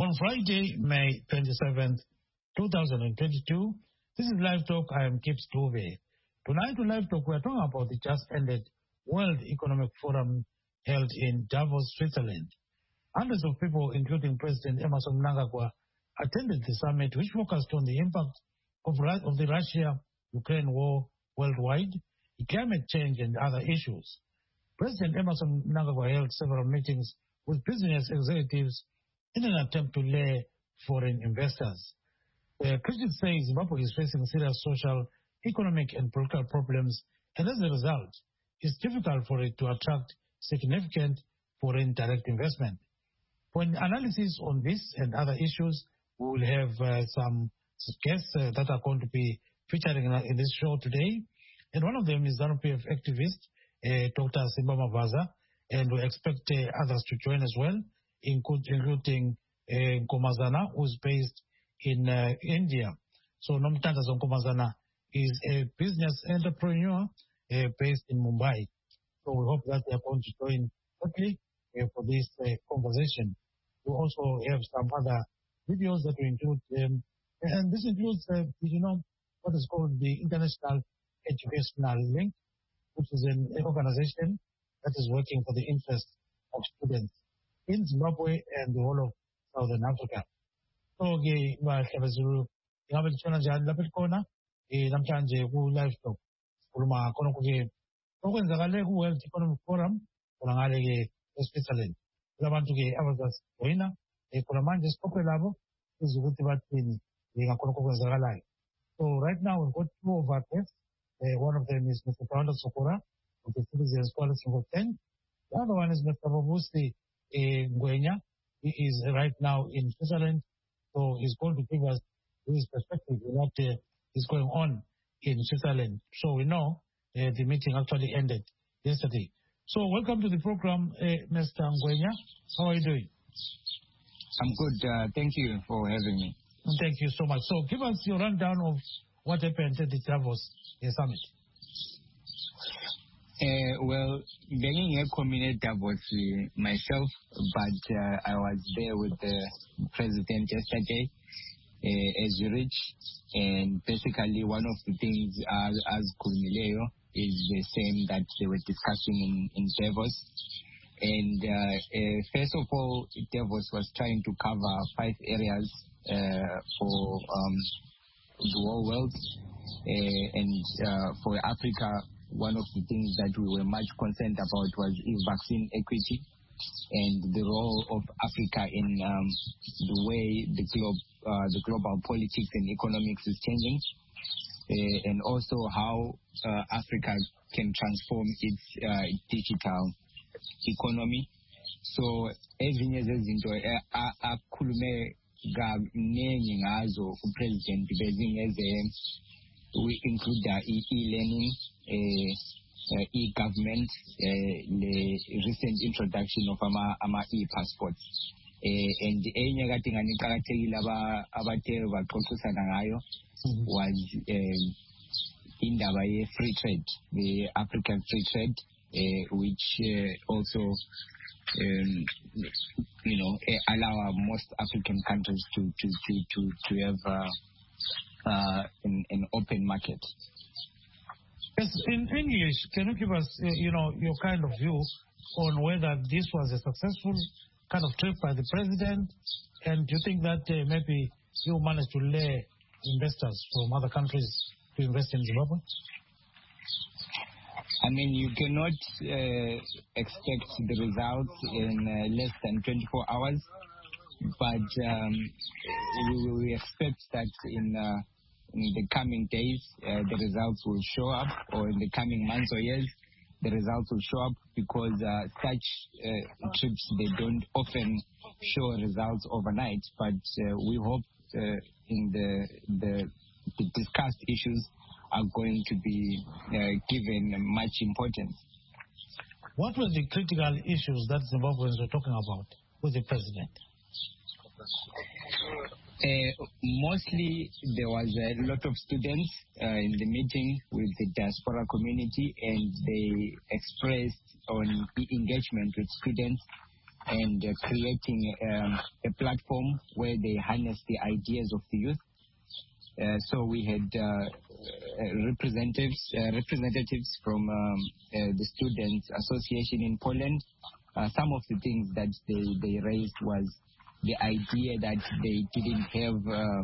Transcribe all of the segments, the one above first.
on Friday, May 27th, 2022. This is Live Talk. I am Kip Stove. Tonight on Live Talk, we are talking about the just ended World Economic Forum held in Davos, Switzerland. Hundreds of people, including President Emmerson Mnangagwa, attended the summit, which focused on the impact of the Russia-Ukraine war worldwide, climate change, and other issues. President Emmerson Mnangagwa held several meetings with business executives in an attempt to lure foreign investors. Critics say Zimbabwe is facing serious social, economic, and political problems, and as a result, it's difficult for it to attract significant foreign direct investment. For an analysis on this and other issues, we will have some guests that are going to be featuring in this show today. And one of them is ZANU-PF activist, Dr. Simba Mavaza, and we expect others to join as well, including Nkomazana, who is based in India. So Nomtanda Nkomazana is a business entrepreneur based in Mumbai. So we hope that they are going to join quickly for this conversation. We also have some other videos that we include, and this includes, what is called the International Educational Link, which is an organization that is working for the interests of students in Zimbabwe and the whole of Southern Africa. So-ke bahlabezulu ingabe litshona njani lapha likhona namhlanje ku-Live Talk sikhuluma khona-ke okwenzakale ku-World Economic Forum khona ngale-ke eSwitzerland. Kulabantu-ke abazasijoyina khona manje sixoxe labo sizwe ukuthi bathini ngakhona okwenzakalayo. So right now we've got two of our guests. One of them is Mr. Founder Sokora of the Citizens Coalition for 10. The other one is Mr. Babusi Ngwenya. He is right now in Switzerland, so he's going to give us his perspective on what is going on in Switzerland. So we know the meeting actually ended yesterday. So welcome to the program, Mr. Ngwenya. How are you doing? I'm good. Thank you for having me. Thank you so much. So give us your rundown of what happened at the Davos summit. Well, being a community Davos myself, but I was there with the president yesterday, as you reach, and basically one of the things as Kulmileo is the same that they were discussing in Davos. And first of all, Davos was trying to cover 5 areas for the whole world. And for Africa, one of the things that we were much concerned about was vaccine equity and the role of Africa in the way the global politics and economics is changing, and also how Africa can transform its digital economy. So ezinye zezinto akhulume kaningi ngazo upresident bezinge we include e-learning, e-government, the recent introduction of ama e-passports. And enye kade nganiqhakathekile abathe baxoxisana ngayo was indaba ye-free trade, the African free trade, which also allow most African countries to have an open market. Yes, in English, can you give us, your kind of view on whether this was a successful kind of trip by the president, and do you think that maybe you managed to lure investors from other countries to invest in Zimbabwe? I mean, you cannot expect the results in less than 24 hours, but we expect that in the coming days, the results will show up, or in the coming months or years, the results will show up, because such trips, they don't often show results overnight, but we hope in the discussed issues are going to be given much importance. What were the critical issues that Zimbabweans were talking about with the president? Mostly there was a lot of students in the meeting with the diaspora community, and they expressed on engagement with students and creating a platform where they harness the ideas of the youth. So we had representatives from the Students Association in Poland. Some of the things that they raised was the idea that they didn't have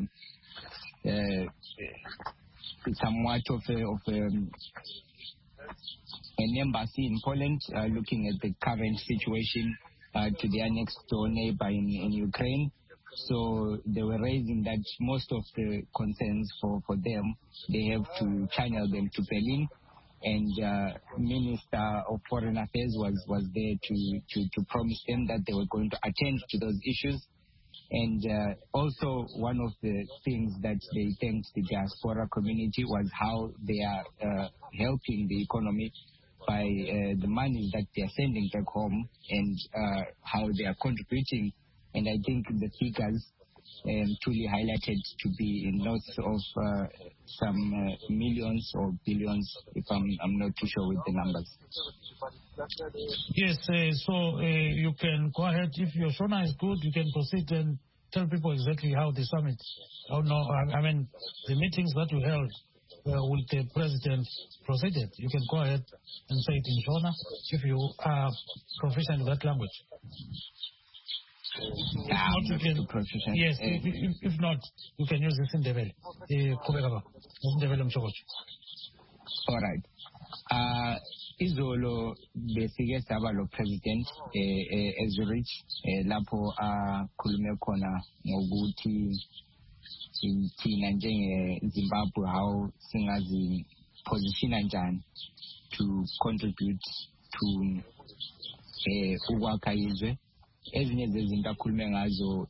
somewhat of an embassy in Poland, looking at the current situation to their next door neighbor in Ukraine. So they were raising that most of the concerns for them, they have to channel them to Berlin. And Minister of Foreign Affairs was there to promise them that they were going to attend to those issues. And also one of the things that they thanked the diaspora community was how they are helping the economy by the money that they are sending back home, and how they are contributing. And I think the figures truly highlighted to be in lots of some millions or billions, if I'm not too sure with the numbers. Yes, so you can go ahead. If your Shona is good, you can proceed and tell people exactly how the summit, the meetings that you held with the president proceeded. You can go ahead and say it in Shona if you are proficient in that language. Yes, if not, you can use this in Ndebele. All right. Izolo besike saba lo president Ezurich lapho akhulume khona ngokuthi thina njenge Zimbabwe how singazi positiona njani to contribute to ukwakha izwe. Ezinye zezinto akhulume ngazo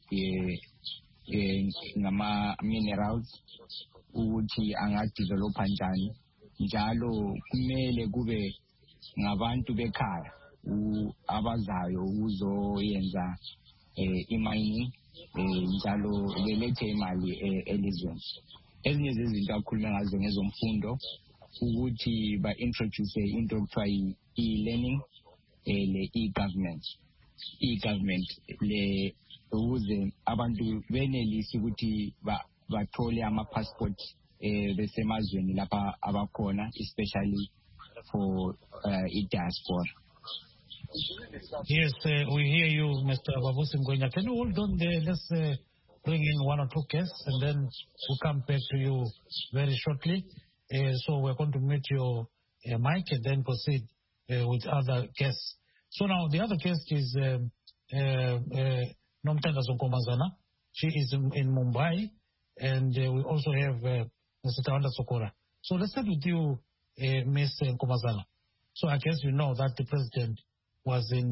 ngama minerals ukuthi angadevelopa njani, njalo kumele kube ngabantu bekhaya abazayo ukuzoyenza imining, njalo belethe imali elizweni. Ezinye zezinto akhulume ngazo ngezomfundo ukuthi ba-introduce into okuthiwa i-e-learning, le e-government le ukuze abantu benelise ukuthi bathole ama-passport besemazweni lapha abakhona, especially for diaspora. Yes, we hear you, Mr. Babusi Ngwenya. Can you hold on there? Let's bring in one or two guests, and then we'll come back to you very shortly. So we're going to mute your mic and then proceed with other guests. So now the other guest is Nomtanda Nkomazana. She is in Mumbai, and we also have Mr. Tawanda Sokora. So let's start with you, Ms. Nkomazana. So I guess you know that the president was in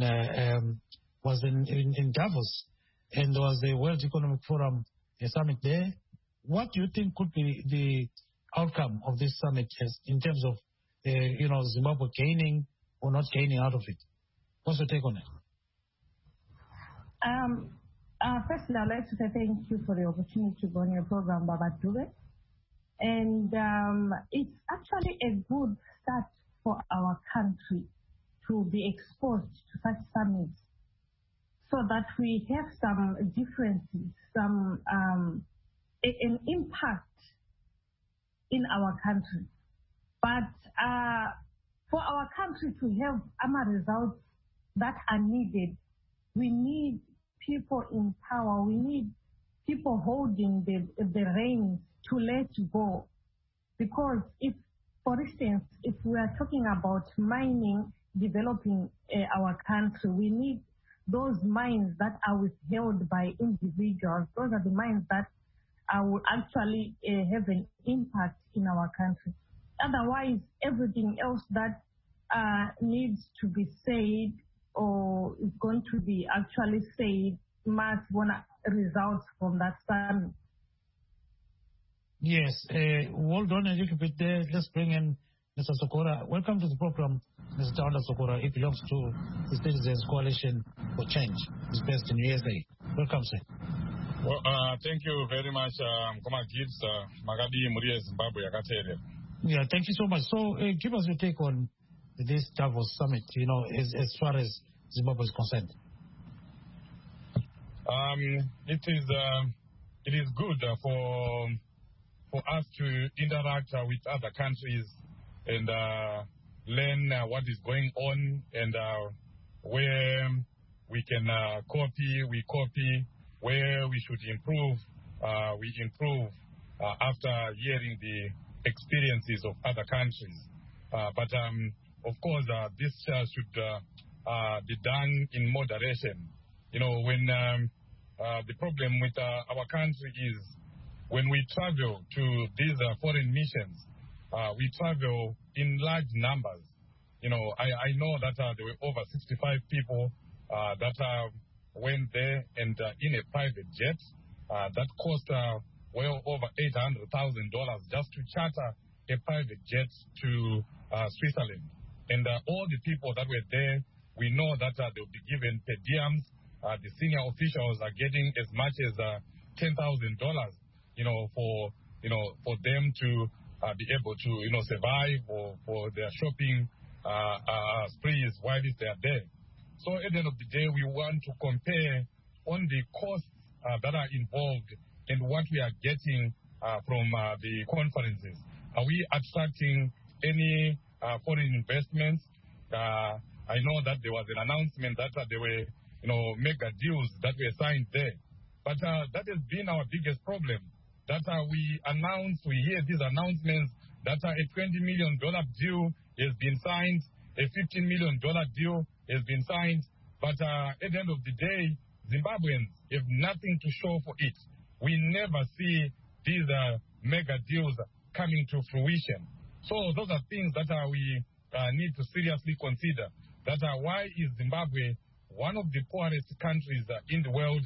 Davos, and there was the World Economic Forum summit there. What do you think could be the outcome of this summit in terms of Zimbabwe gaining or not gaining out of it? What's your take on it? Firstly, I'd like to say thank you for the opportunity to go on your program, Baba Dube. And it's actually a good start for our country to be exposed to such summits, so that we have some differences, some an impact in our country. But for our country to have results that are needed, we need people in power. We need people holding the reins to let go. Because if, for instance, if we are talking about mining, developing our country, we need those mines that are withheld by individuals. Those are the mines that will actually have an impact in our country. Otherwise, everything else that needs to be said or is going to be actually said must want results from that summit. Yes, hold on a little bit there. Let's bring in Mr. Sokora. Welcome to the program, Mr. Tawanda Sokora. He belongs to the Citizens Coalition for Change. He's based in USA. Welcome, sir. Well, thank you very much, Magadi Muria Zimbabwe. Yeah, thank you so much. So give us your take on this Davos summit, as far as Zimbabwe is concerned. It is good for us to interact with other countries and learn what is going on, and where we can copy, we copy. Where we should improve, we improve after hearing the experiences of other countries. But of course, this should be done in moderation. You know, when the problem with our country is when we travel to these foreign missions, we travel in large numbers. You know, I know that there were over 65 people that went there, and in a private jet that cost well over $800,000 just to charter a private jet to Switzerland. And all the people that were there, we know that they will be given per diems. The senior officials are getting as much as $10,000, you know, for them to be able to, you know, survive, or for their shopping sprees while they are there. So at the end of the day, we want to compare on the costs that are involved and what we are getting from the conferences. Are we attracting any foreign investments? I know that there was an announcement that there were, you know, mega deals that were signed there. But that has been our biggest problem. That we hear these announcements that a $20 million deal has been signed, a $15 million deal has been signed, but at the end of the day, Zimbabweans have nothing to show for it. We never see these mega deals coming to fruition. So those are things that we need to seriously consider. That why is Zimbabwe one of the poorest countries in the world?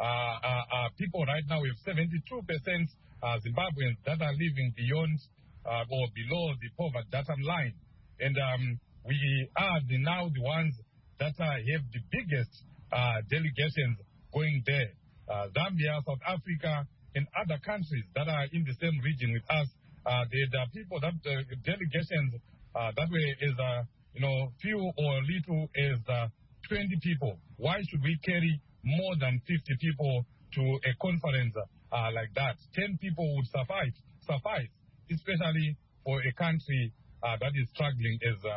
People right now, we have 72% Zimbabweans that are living beyond or below the poverty bottom line. And we are now the ones that have the biggest delegations going there. Zambia, South Africa, and other countries that are in the same region with us, the people that delegations that way is few or little as 20 people. Why should we carry more than 50 people to a conference like that? 10 people would suffice, especially for a country that is struggling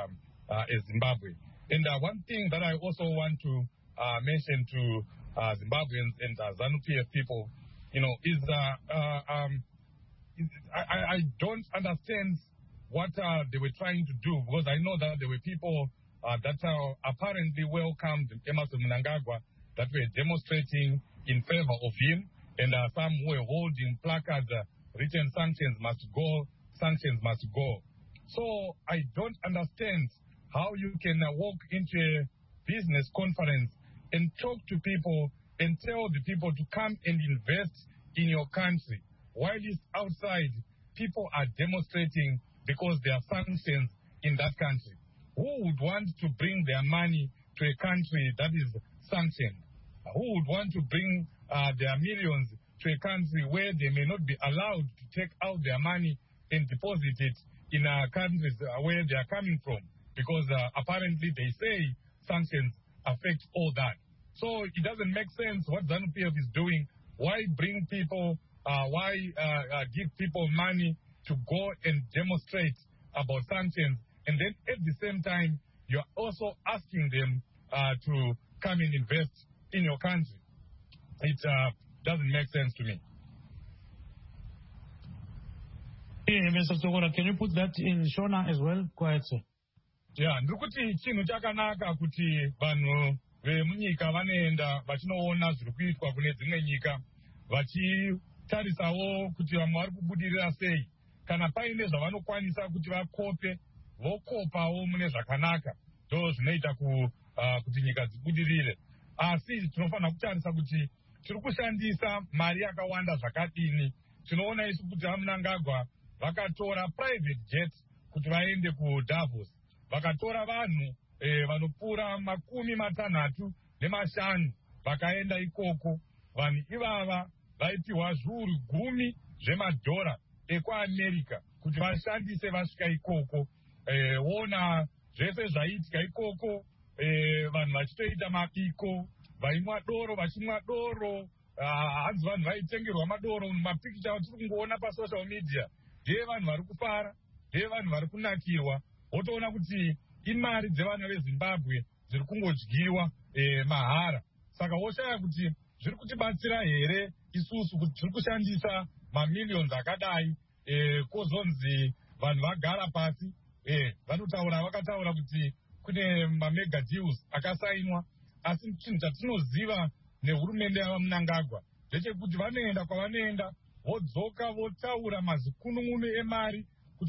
as Zimbabwe. And one thing that I also want to mention to Zimbabweans and ZANU-PF people, is I don't understand what they were trying to do, because I know that there were people that apparently welcomed Emmerson Mnangagwa that were demonstrating in favor of him, and some were holding placards, written sanctions must go, sanctions must go. So I don't understand how you can walk into a business conference and talk to people and tell the people to come and invest in your country, while it's outside people are demonstrating because there are sanctions in that country. Who would want to bring their money to a country that is sanctioned? Who would want to bring their millions to a country where they may not be allowed to take out their money and deposit it in countries where they are coming from? Because apparently they say sanctions affect all that. So it doesn't make sense what ZANU-PF is doing. Why bring people, give people money to go and demonstrate about sanctions, and then at the same time, you're also asking them to come and invest in your country? It doesn't make sense to me. Hey, Mr. Togora, can you put that in Shona as well? Quiet, sir. Yeah, ndikuti chinu chakanaka kuti vanhu vemunyika vanoenda vachinoona zviri kuitwa kune dzimwe nyika, vachitarisawo kuti vamwe vari kubudirira sei. Kana paine zvavanokwanisa kuti vakope, vokopawo mune zvakanaka. Ndo zvinoita kuti nyika dzibudirire. Asi tinofanira kutarisa kuti tiri kushandisa mari yakawanda zvakadini. Tinoona isu kuti Mnangagwa vakatora private jet kuti vaende kuDavos. Vakatora vanhu vanopfuura 65 vakaenda ikoko. Vanhu ivava vaipiwa zviuru 10 zvemadhora ekuAmerica kuti vashandise vasvika ikoko. Wona zvese zvaiitika ikoko, vanhu vachitoita mabiko, vaimwa doro vachimwa doro. Hanzi vanhu vaitengerwa madoro. Mapikicha atiri kungoona pasocial media ndeye vanhu vari kufara, ndeye vanhu vari kunakirwa. Wotoona kuti imari dzevana veZimbabwe dziri kungodyiwa mahara. Saka woshaya kuti zviri kutibatsira here isusu kuti tiri kushandisa mamillions akadai kozonzi vanhu vagara pasi vakataura kuti kune mamega deals akasainwa. Asi chinhu chatinoziva nehurumende yavaMnangagwa ndechekuti vanoenda kwavanoenda vodzoka votaura mazikunun'unu emari kuti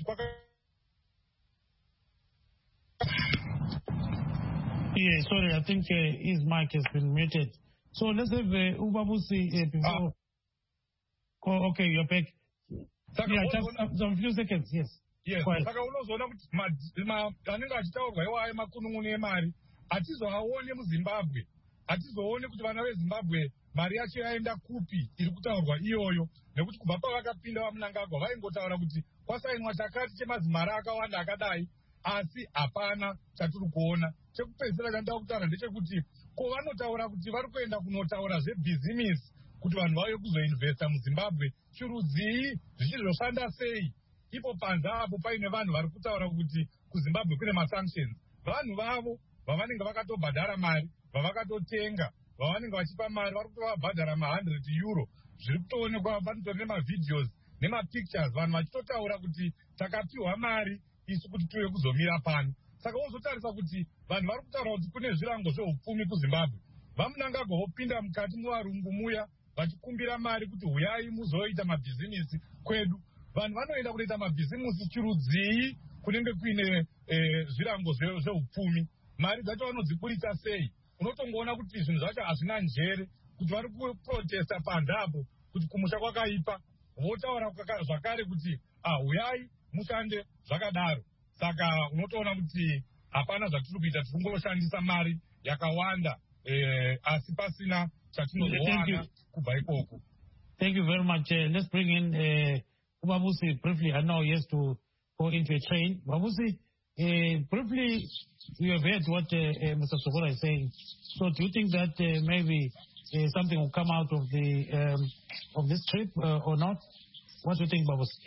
Yeah, sorry, I think his mic has been muted. So let's have Ubabusi before. Oh, okay, you're back. Yeah, just some few seconds, yes. Yes, saka unozoona kuti anenge achitaurwa iwayo makunun'unu emari hatizoaone muZimbabwe. Hatizoone kuti vana veZimbabwe mari yacho yaenda kupi iri kutaurwa iyoyo. Nekuti kubva pavakapinda vaMnangagwa vaingotaura kuti kwasainwa chakati chemazimari akawanda akadai, asi hapana chatiri kuona. Chekupedzisira chandida kutaura ndechekuti vanotaura kuti vari kuenda kunotaura zvebhizimisi kuti vanhu vauye kuzoinvesta muZimbabwe. Chirudzii zvichizoshanda sei? Ipo panze apo paine vanhu vari kutaura kuti kuZimbabwe kune masanctions. Vanhu vavo vavanenge vakatobhadhara mari, vavakatotenga, vavanenge vachipa mari vari kutovabhadhara €100. Zviri kutoonekwa vanotori nemavideos nemapictures vanhu vachitotaura kuti takapiwa mari isu kuti tuve kuzomira pano. Saka wozotarisa kuti vanhu vari kutaura kuti kune zvirango zveupfumi kuZimbabwe. VaMnangagwa vopinda mukati muvarungu muya vachikumbira mari kuti huyai muzoita mabhizimisi kwedu. Vanhu vanoenda kunoita mabhizimisi chirudzii kunenge kuine zvirango zveupfumi. Mari dzacho vanodziburitsa sei? Unotongoona kuti zvinhu zvacho hazvina njere, kuti vari kuprotesta panze apo kuti kumusha kwakaipa. Votaura zvakare kuti huyai mushande zvakadaro. Saka unotoona kuti hapana zvatiri kuita, tiri kungoshandisa mari yakawanda asi pasina chatinozowana kubva ikoko. Thank you very much. Let's bring in Ubabusi briefly. I know he has to go into a train. Ubabusi, briefly, you have heard what Mr. Sokora is saying. So do you think that maybe something will come out of the of this trip or not? What do you think, Ubabusi?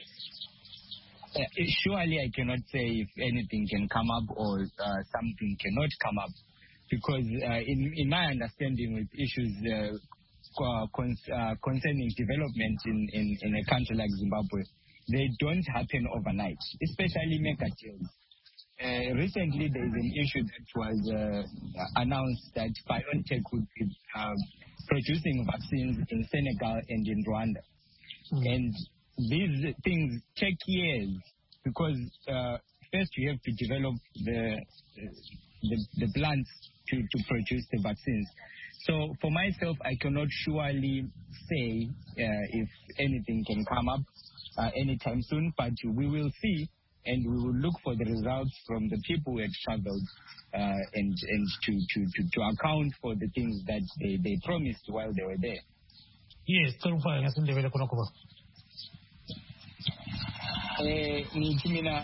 Surely I cannot say if anything can come up or something cannot come up, because in my understanding with issues concerning development in a country like Zimbabwe, they don't happen overnight, especially mega deals. Recently, there is an issue that was announced that BioNTech would be producing vaccines in Senegal and in Rwanda. And these things take years because first you have to develop the plants to produce the vaccines. So for myself, I cannot surely say if anything can come up anytime soon, but we will see, and we will look for the results from the people who have struggled and to account for the things that they promised while they were there. Yes, ngithi mina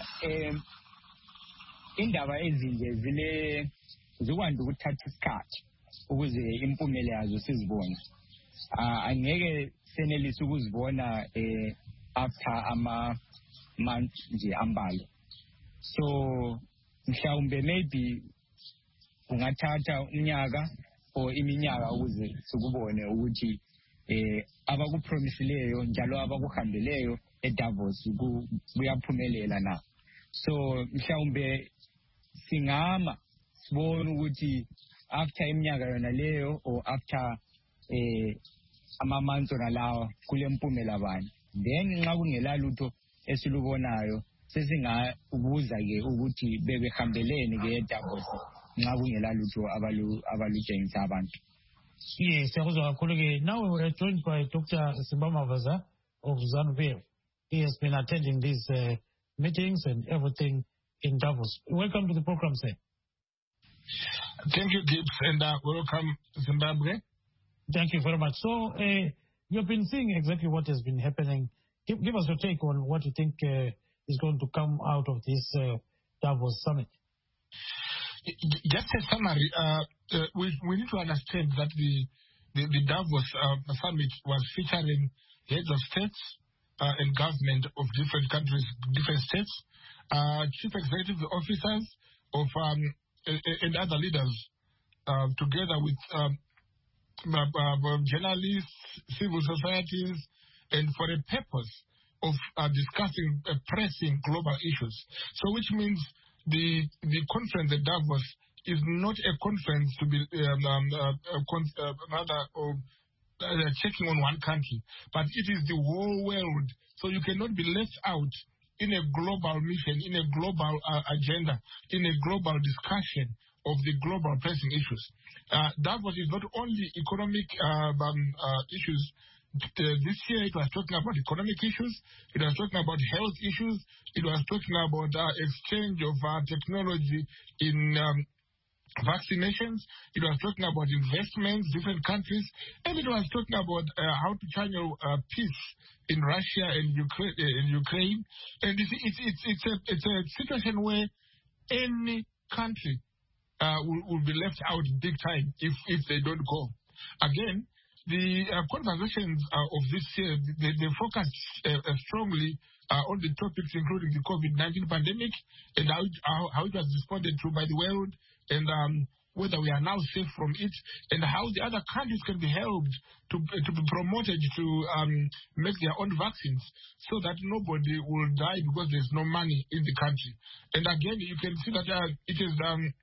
indaba ezinje zikwanda ukuthatha isikhathi ukuze impumela yazo sizibone. Angeke senelise ukuzibona after ama-month nje ambalwa. So mhlawumbe maybe kungathatha unyaka or iminyaka ukuze sikubone ukuthi abakupromisileyo njalo abakuhambeleyo eDavos kuyaphumelela na. So mhlawumbe singama sibone ukuthi after iminyaka yona leyo or after ama-months lawa kule mpumela bani, then nxa kungela lutho esilubonayo sesingabuza ke ukuthi bebehambeleni ke eDavos nxa kungela lutho abalutshengisa abantu. Yes, now we're joined by Dr. Simbama Vaza of ZANU-PF. He has been attending these meetings and everything in Davos. Welcome to the program, sir. Thank you, Gibbs, and welcome to Zimbabwe. Thank you very much. So you've been seeing exactly what has been happening. Give us your take on what you think is going to come out of this Davos summit. just a summary, we need to understand that the Davos summit was featuring heads of states and government of different countries, different states, chief executive officers of and other leaders, together with journalists, civil societies, and for a purpose of discussing pressing global issues. So, which means the conference at Davos is not a conference to be checking on one country, but it is the whole world. So you cannot be left out in a global mission, in a global agenda, in a global discussion of the global pressing issues. Davos is not only economic issues. This year it was talking about economic issues, it was talking about health issues, it was talking about exchange of technology in vaccinations, it was talking about investments, different countries, and it was talking about how to channel peace in Russia and Ukraine. And it's a situation where any country will be left out big time if they don't go. Again, the conversations of this year, they focus strongly on the topics including the COVID-19 pandemic and how it was responded to by the world, and whether we are now safe from it, and how the other countries can be helped to be promoted to make their own vaccines so that nobody will die because there's no money in the country. And again, you can see that it is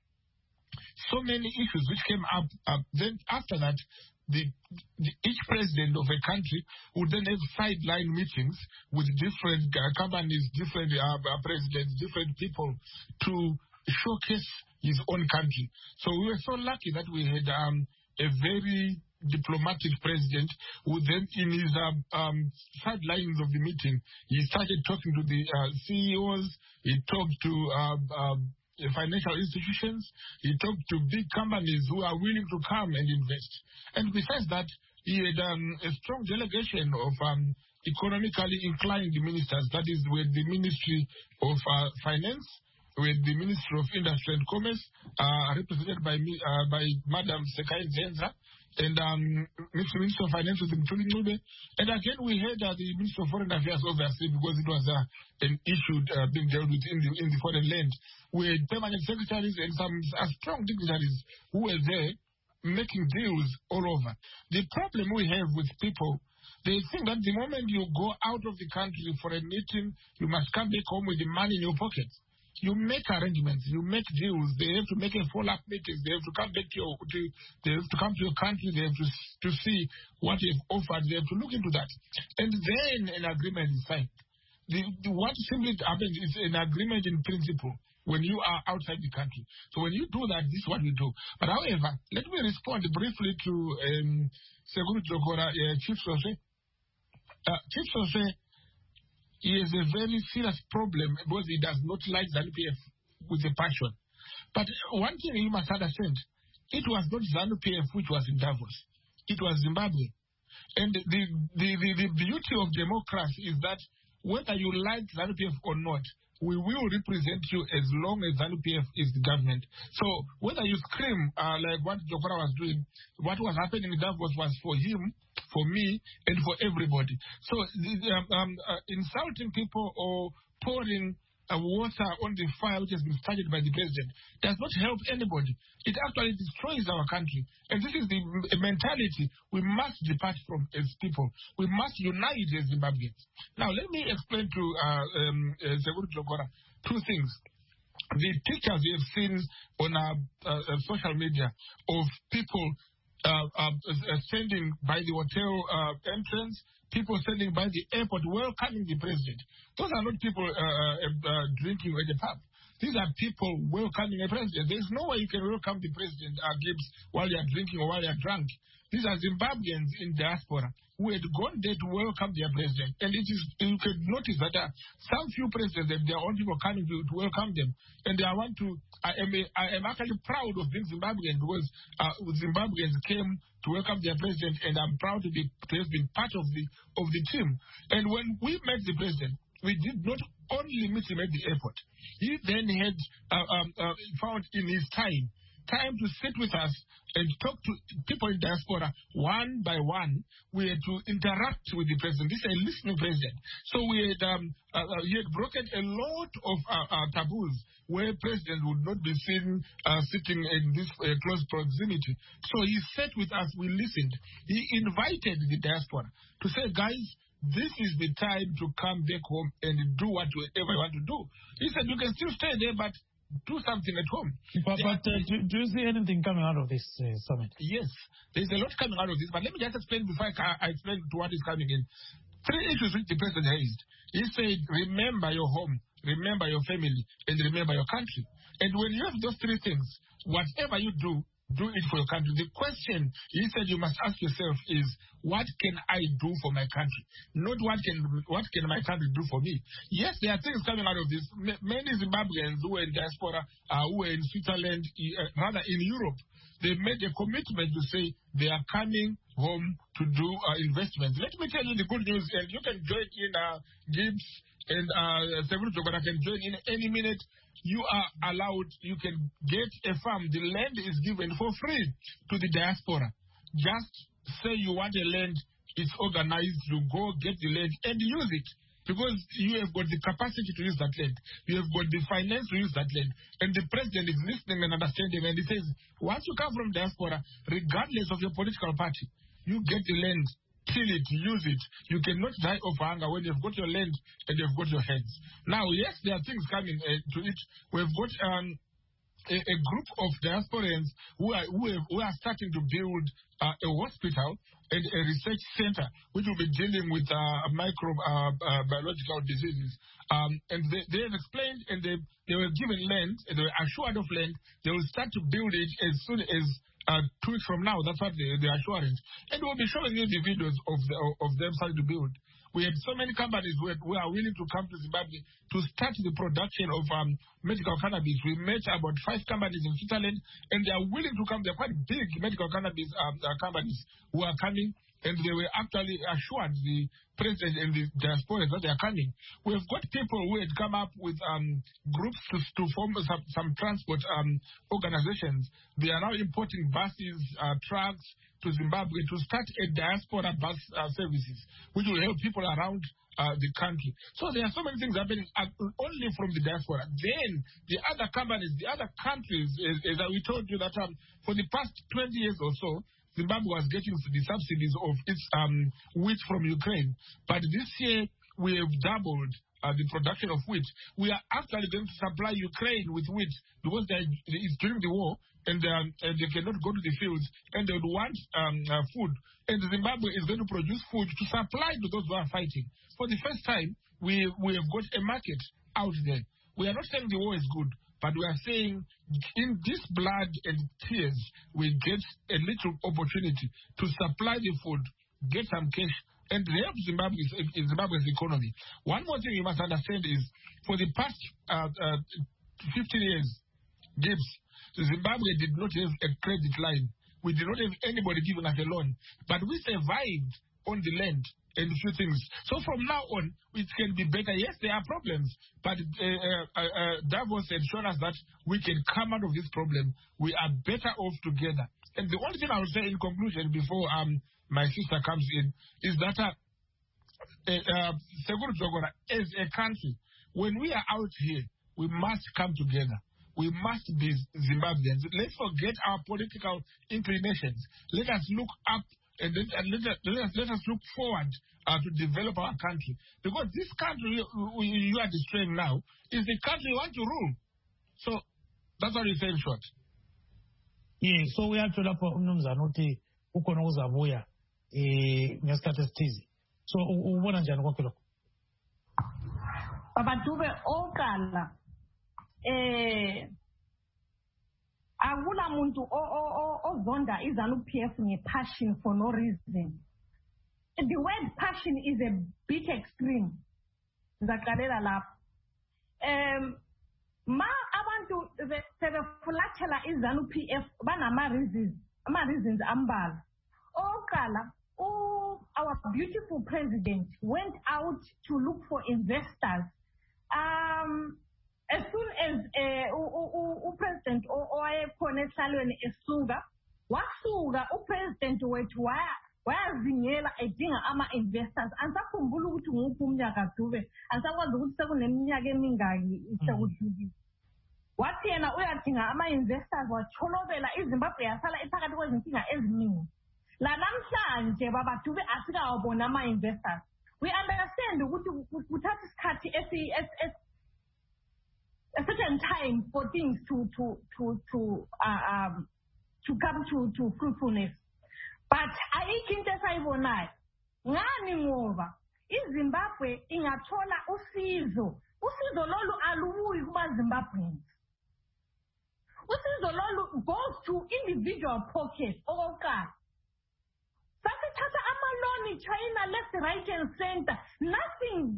so many issues which came up. Then after that, each president of a country would then have sideline meetings with different companies, different presidents, different people to showcase his own country. So we were so lucky that we had a very diplomatic president who then in his sidelines of the meeting, he started talking to the CEOs, he talked to financial institutions, he talked to big companies who are willing to come and invest. And besides that, he had a strong delegation of economically inclined ministers, that is with the Ministry of Finance, with the Ministry of Industry and Commerce, represented by Madam Sekai Zenza, and Minister of Finance with Mtuli Ncube. And again, we had the Minister of Foreign Affairs overseas because it was an issue being dealt with in the foreign land. We had permanent secretaries and some strong dignitaries who were there making deals all over. The problem we have with people, they think that the moment you go out of the country for a meeting, you must come back home with the money in your pocket. You make arrangements, you make deals. They have to make a follow-up meetings. They have to come back they have to come to your country. They have to see what they've offered. They have to look into that, and then an agreement is signed. What simply happens is an agreement in principle when you are outside the country. So when you do that, this is what we do. But however, let me respond briefly to Seguru Jokora, Chief Sose. Chief Sose, he has a very serious problem because he does not like ZANU-PF with a passion. But one thing you must understand, it was not ZANU-PF which was in Davos. It was Zimbabwe. And the beauty of democracy is that whether you like ZANU-PF or not, we will represent you as long as ZANU-PF is the government. So whether you scream like what Jokora was doing, what was happening in Davos was for him, for me, and for everybody. So insulting people or pouring water on the fire which has been started by the president does not help anybody. It actually destroys our country. And this is the mentality we must depart from as people. We must unite as Zimbabweans. Now, let me explain to Seguru Jokora two things. The pictures we have seen on social media of people standing by the hotel entrance, people standing by the airport welcoming the president. Those are not people drinking at the pub. These are people welcoming a president. There's no way you can welcome the president, Gibbs, while you're drinking or while you're drunk. These are Zimbabweans in diaspora who had gone there to welcome their president. And you can notice that some few presidents have their own people coming to welcome them. And I am actually proud of being Zimbabwean because Zimbabweans came to welcome their president, and I'm proud to have been part of the team. And when we met the president, we did not only meet him at the airport. He then had found in his time to sit with us and talk to people in diaspora one by one. We had to interact with the president. This is a listening president. So we had he had broken a lot of taboos where president would not be seen sitting in this close proximity. So he sat with us, we listened. He invited the diaspora to say, guys, this is the time to come back home and do whatever you want to do. He said, you can still stay there, but do something at home. But do you see anything coming out of this summit? Yes, there's a lot coming out of this. But let me just explain before I explain to what is coming in. 3 issues which the president raised. He said, remember your home, remember your family, and remember your country. And when you have those 3 things, whatever you do it for your country. The question he said you must ask yourself is, what can I do for my country? Not what can my country do for me? Yes, there are things coming out of this. Many Zimbabweans who are in diaspora, who are in Switzerland, rather in Europe, they made a commitment to say they are coming home to do investments. Let me tell you the good news, and you can join in Gibbs and Seguruto, but I can join in any minute. You are allowed, you can get a farm. The land is given for free to the diaspora. Just say you want a land, it's organized, you go get the land and use it. Because you have got the capacity to use that land. You have got the finance to use that land. And the president is listening and understanding. And he says, once you come from diaspora, regardless of your political party, you get the land, till it, use it. You cannot die of hunger when you've got your land and you've got your hands. Now, yes, there are things coming to it. We've got a group of diasporans who are starting to build a hospital and a research center which will be dealing with microbiological diseases. And they have explained, and they were given land, and they were assured of land. They will start to build it as soon as 2 weeks from now. That's what the assurance. And we'll be showing you the videos of them starting to build. We had so many companies who are willing to come to Zimbabwe to start the production of medical cannabis. We met about 5 companies in Switzerland, and they are willing to come. They're quite big medical cannabis companies who are coming, and they were actually assured, the president and the diaspora, that they are coming. We have got people who had come up with groups to form some transport organizations. They are now importing buses, trucks to Zimbabwe to start a diaspora bus services, which will help people around the country. So there are so many things happening only from the diaspora. Then the other companies, the other countries, as we told you that for the past 20 years or so, Zimbabwe was getting the subsidies of its wheat from Ukraine. But this year, we have doubled the production of wheat. We are actually going to supply Ukraine with wheat because it's during the war, and they cannot go to the fields, and they would want food. And Zimbabwe is going to produce food to supply to those who are fighting. For the first time, we have got a market out there. We are not saying the war is good, but we are saying in this blood and tears, we get a little opportunity to supply the food, get some cash, and help Zimbabwe's economy. One more thing you must understand is, for the past 15 years, Gibbs, Zimbabwe did not have a credit line. We did not have anybody giving us a loan. But we survived on the land and a few things. So from now on, it can be better. Yes, there are problems, but Davos had shown us that we can come out of this problem. We are better off together. And the only thing I will say in conclusion before my sister comes in is that as a country, when we are out here, we must come together. We must be Zimbabweans. Let's forget our political inclinations. Let us look up and let us look forward to develop our country. Because this country you are destroying now is the country you want to rule. So that's what we say in short. Yeah, so we have to look for umnumzanoti ukonoza vuya ngesikhathi esithize. So ubona njani konke lokho? Baba Dube okala akula muntu ozonda iZANU-PF nge-passion for no reason. The word passion is a bit extreme. Ngaqalela lapho. Ma abantu sebefulathela iZANU-PF banama reasons ambalwa. Okala our our beautiful president went out to look for investors, as soon as President owayekhona esihlalweni esuka wasuka upresident wethu wayazingela edinga ama-investors. Ansakhumbula ukuthi nguphi umnyaka Dube, ansakwazi ukuthi sekuneminyaka emingaki sekudlulile. Wathi yena uyadinga ama-investors, watholobela iZimbabwe yasala iphakathi kwezinkinga eziningi. La namhlanje baba Dube asikawabona ama-investors. We understand ukuthi kuthatha isikhathi a certain time for things to come to fruitfulness. But ayikho into esayibonayo. Ngani ngoba iZimbabwe ingathola usizo lolu alubuyi kuba Zimbabweans. Usizo lolu goes to individual pockets okokuqala. Sasithatha amaloni China left, right and center. Nothing.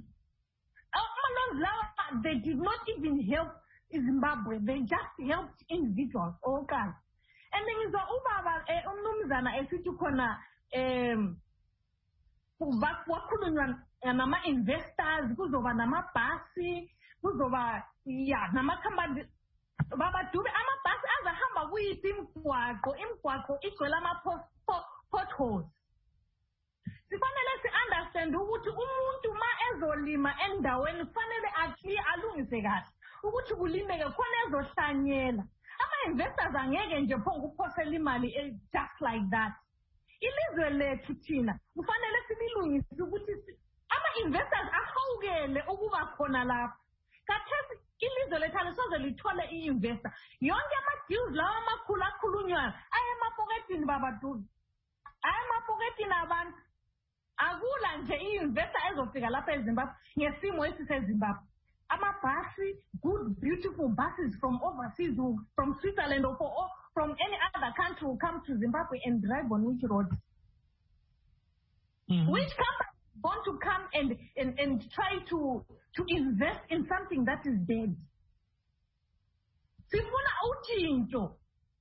They did not even help Zimbabwe. They just helped individuals. Okay. And then is ubaba umnumzana esithi khona wakhulunywa nama investors, kuzoba namabhasi, kuzoba nama company. Baba Dube amabhasi azahamba kuyiphi imigwaqo igcwele potholes. Sifanele si-understand ukuthi umuntu ma ezolima endaweni kufanele alungise kahle ukuthi kulimeke khona ezohlanyela. Ama-investors angeke nje phongo ukuphosela imali just like that. Ilizwe lethu thina kufanele sibilungise ukuthi ama-investors ahawukele ukuba khona lapha. Kathesi ilizwe lethu alisoze lithole i-investor. Yonke ama-deals lawa amakhulu akhulunywayo ayemapoketini Baba Dube. Ayemapoketini abantu. Akula nje i-investor ezofika lapha eZimbabwe ngesimo esiseZimbabwe. Amabhasi, good beautiful buses from overseas, from Switzerland or from any other country will come to Zimbabwe and drive on which road? Which company want to come and try to invest in something that is dead? Sifuna uchinto.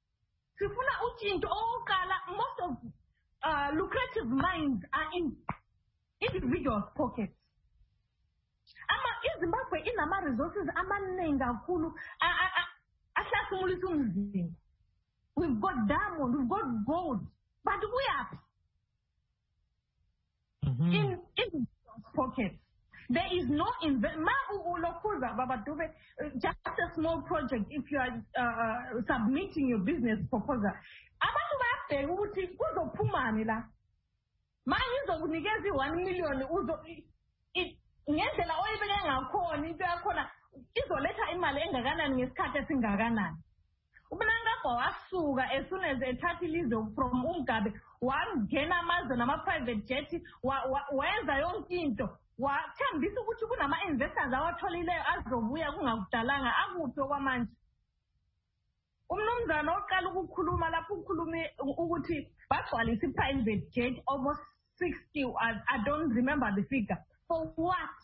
Most of lucrative mines are in individuals' pockets. Zimbabwe inama resources amaningi kakhulu ahlasimulisa umzimba. We've got diamond, we've got gold, but we are in individuals' pockets. There is no investment. Baba Dube, just a small project. If you are submitting your business proposal, abantu bayabheka ukuthi kuzophumani la. Manje izokunikeza 1 million ngendlela oyibeke ngakhona into yakhona izoletha imali engakanani ngesikhathi esingakanani. Ubunangagwa wasuka as soon as ethatha ilizwe from uMgabe wangena amazwe nama-private jet wenza yonke into wathembisa ukuthi kunama-investors awatholileyo azobuya kungakudalanga akuphi okwamanje. Umnumzana oqala ukukhuluma lapho ukhulume ukuthi bagcwalisa i-private jet almost 60, I don't remember the figure. For what?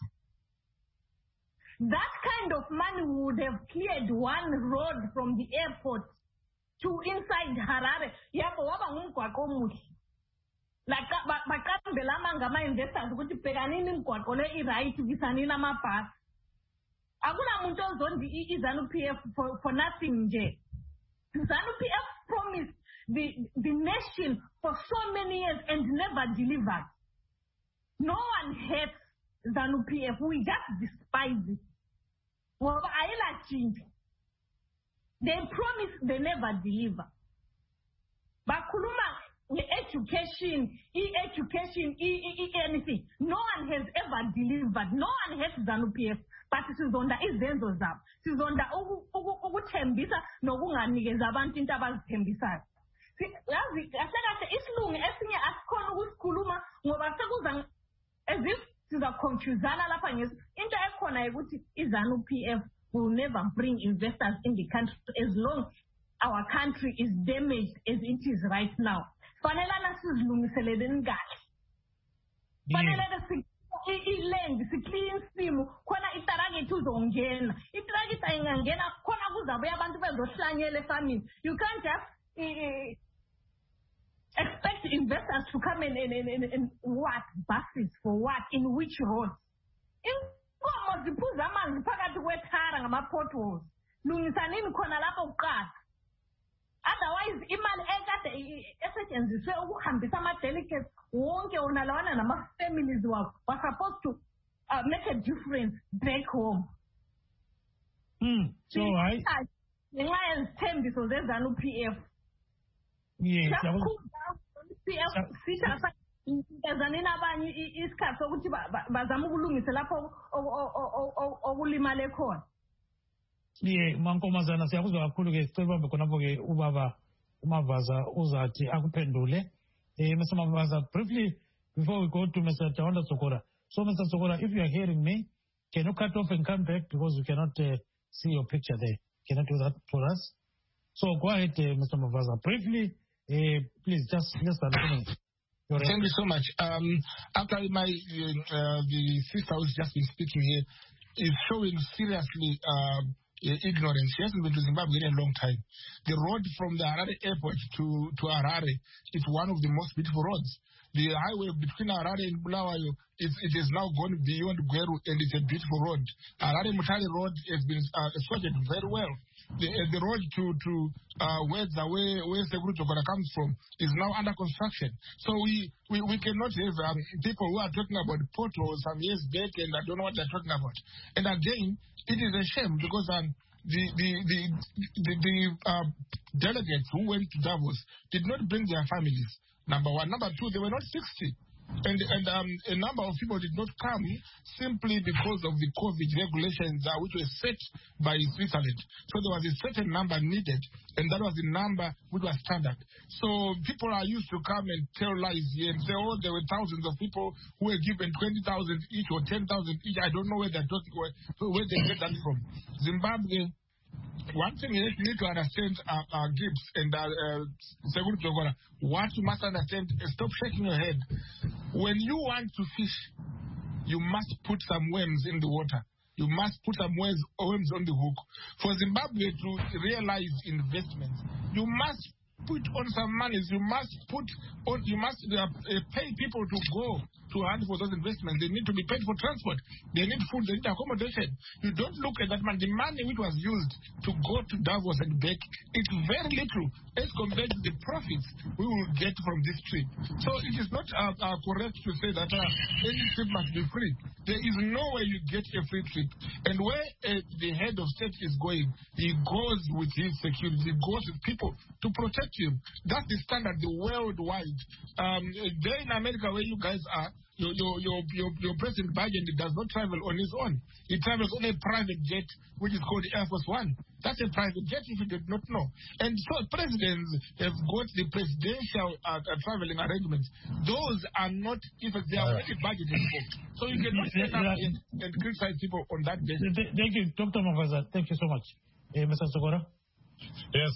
That kind of money would have cleared one road from the airport to inside Harare. Yabo waba ngumgwaqo omuhle. Like bakambela amanga investors ukuthi bhekanini imgwaqo le i-right bisanini amabhasi. Akuna muntu ozondi iZANU-PF for nothing nje. ZANU-PF promised the nation for so many years and never delivered. No one hates ZANU-PF. We just despise it. Well, they promise, they never deliver. Bakuluma, education, anything. No one has ever delivered. No one hates ZANU-PF. But sizonda izenzo zabo. Sizonda ukuthembisa nokunganikeza abantu into abazithembisayo. Yazi kahle isilungu esinye asikhona ukusikhuluma ngoba sekuza as if sizaconfusana lapha ngesi into ekhona ukuthi iZANU-PF will never bring investors in the country as long our country is damaged as it is right now. Fanelana sizilungiseleleni kahle. Fanele iland siclean simu khona itarget uzongena. Itarget ayingangena khona kuzabuya abantu bezohlanyela efamini. You can't just expect investors to come in what? Buses for what? In which roads? Inkomo ziphuza amanzi phakathi kwethara ngama-potholes. Lungisanini khona lapho kuqala. Otherwise, imali ekade esetshenziswe ukuhambisa ama-delegates wonke wona lawana nama-families wabo were supposed to make a difference back home. So I... ngenxa yezithembiso zezanu-PF. Yes. PF sithasanini abanye isikhathi sokuthi bazama ukulungisa lapho okulimale khona. Yeah, Mankomazana siyakuzwa kakhulu ke sicela ubambe khonapho ke ubaba uMavaza uzathi akuphendule. Mr. Mavaza, briefly before we go to Mr. Tawanda Sokora. So Mr. Sokora, if you are hearing me, can you cut off and come back because we cannot see your picture there. Can you do that for us? So go ahead, Mr. Mavaza. Briefly, please just listen. Thank you so much. After the sister who's just been speaking here is showing seriously ignorance. She hasn't been to Zimbabwe in a long time. The road from the Harare airport to Harare is one of the most beautiful roads. The highway between Harare and Bulawayo, it has now gone beyond Gweru, and it's a beautiful road. Harare-Mutare Road has been sorted very well. The road to where Segurutogora comes from is now under construction. So we cannot have people who are talking about potholes some years back and I don't know what they're talking about. And again, it is a shame because the delegates who went to Davos did not bring their families. Number one. Number two, they were not 60. And a number of people did not come simply because of the COVID regulations which were set by Switzerland. So there was a certain number needed, and that was the number which was standard. So people are used to come and tell lies here and say, oh, there were thousands of people who were given 20,000 each or 10,000 each. I don't know where they get that from. Zimbabwe. One thing you need to understand, Gibbs and Segurutogora, what you must understand, stop shaking your head. When you want to fish, you must put some worms in the water. You must put some worms on the hook. For Zimbabwe to realize investments, you must put on some monies. You must pay people to go to hand for those investments. They need to be paid for transport. They need food. They need accommodation. You don't look at that money. The money which was used to go to Davos and back, it's very little as compared to the profits we will get from this trip. So it is not correct to say that any trip must be free. There is no way you get a free trip. And where the head of state is going, he goes with his security. He goes with people to protect him. That's the standard, the worldwide. There in America where you guys are, your President Biden does not travel on his own. He travels on a private jet, which is called the Air Force One. That's a private jet, if you did not know. And so presidents have got the presidential traveling arrangements. Those are not, if they are already budgeted for. So you cannot stand up and criticize people on that basis. Thank you, Dr. Mavaza. Thank you so much. Mr. Sokora? Yes,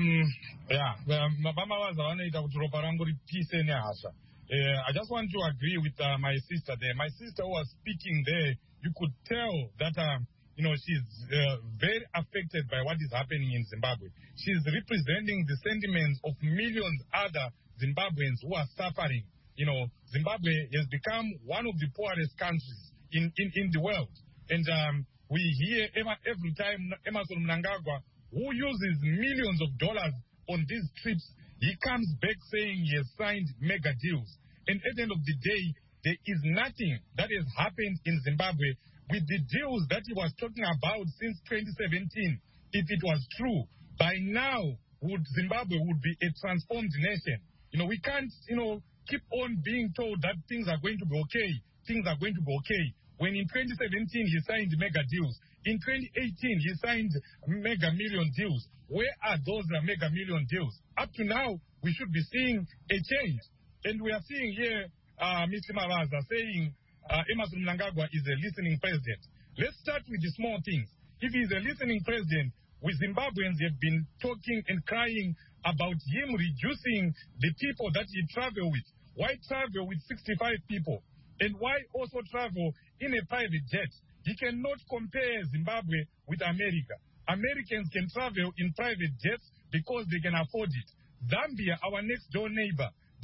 I just want to agree with my sister there. My sister who was speaking there, you could tell that, she's very affected by what is happening in Zimbabwe. She's representing the sentiments of millions other Zimbabweans who are suffering. Zimbabwe has become one of the poorest countries in the world. And we hear every time Emmerson Mnangagwa, who uses millions of dollars on these trips, he comes back saying he has signed mega deals. And at the end of the day, there is nothing that has happened in Zimbabwe with the deals that he was talking about since 2017. If it was true, by now, Zimbabwe would be a transformed nation. We can't, keep on being told that things are going to be okay. Things are going to be okay. When in 2017, he signed mega deals. In 2018, he signed mega million deals. Where are those mega million deals? Up to now, we should be seeing a change. And we are seeing here Mr. Mavaza saying Emmerson Mnangagwa is a listening president. Let's start with the small things. If he's a listening president, we Zimbabweans have been talking and crying about him reducing the people that he travel with. Why travel with 65 people? And why also travel in a private jet? He cannot compare Zimbabwe with America. Americans can travel in private jets because they can afford it. Zambia, our next door neighbor,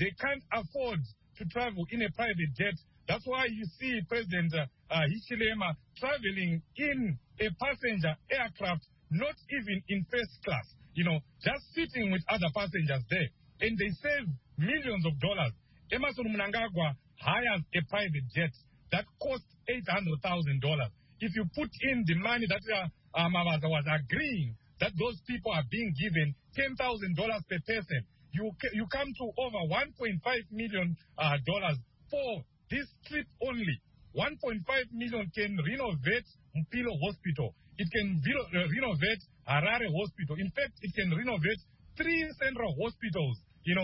they can't afford to travel in a private jet. That's why you see President Hichilema traveling in a passenger aircraft, not even in first class, just sitting with other passengers there. And they save millions of dollars. Emmerson Mnangagwa hires a private jet that costs $800,000. If you put in the money that Mavaza was agreeing that those people are being given $10,000 per person, you come to over $1.5 million for this trip only. 1.5 million can renovate Mpilo Hospital. It can renovate Harare Hospital. In fact, it can renovate 3 central hospitals,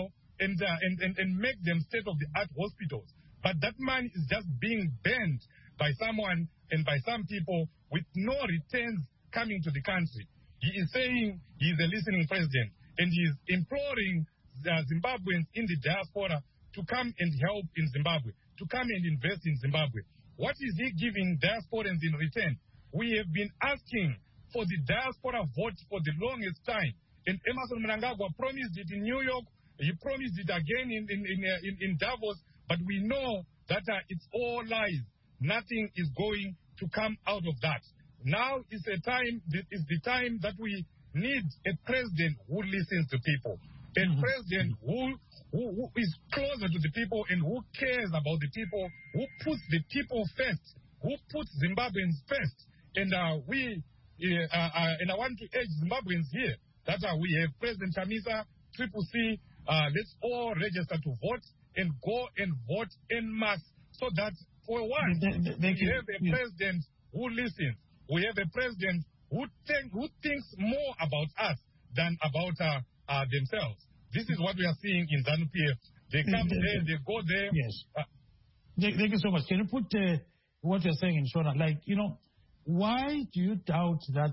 and make them state-of-the-art hospitals. But that money is just being burned by someone and by some people with no returns coming to the country. He is saying he is a listening president, and he is imploring the Zimbabweans in the diaspora to come and help in Zimbabwe, to come and invest in Zimbabwe. What is he giving diasporans in return? We have been asking for the diaspora vote for the longest time. And Emmerson Mnangagwa promised it in New York. He promised it again in Davos. But we know that it's all lies. Nothing is going to come out of that. Now is the time that we need a president who listens to people. A president who is closer to the people and who cares about the people, who puts the people first, who puts Zimbabweans first. And I want to urge Zimbabweans here that we have President Chamisa, Triple C, let's all register to vote and go and vote en masse so that for once we have a president who listens. We have a president who thinks more about us than about themselves. This is what we are seeing in ZANU-PF. They come there, they go there. Yes. Thank you so much. Can you put what you're saying in Shona? Why do you doubt that